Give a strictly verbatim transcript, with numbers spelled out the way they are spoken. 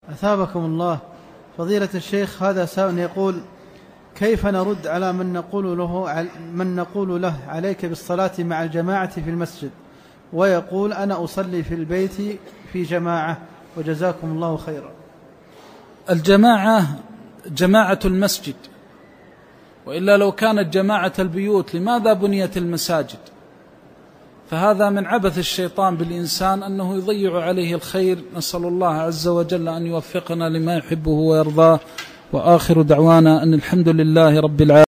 أثابكم الله. فضيلة الشيخ، هذا سائل يقول: كيف نرد على من نقول له من نقول له عليك بالصلاة مع الجماعة في المسجد، ويقول أنا أصلي في البيت في جماعة وجزاكم الله خيرا؟ الجماعة جماعة المسجد، وإلا لو كانت جماعة البيوت لماذا بنيت المساجد؟ فهذا من عبث الشيطان بالإنسان أنه يضيع عليه الخير. نسأل الله عز وجل أن يوفقنا لما يحبه ويرضاه، وآخر دعوانا أن الحمد لله رب العالمين.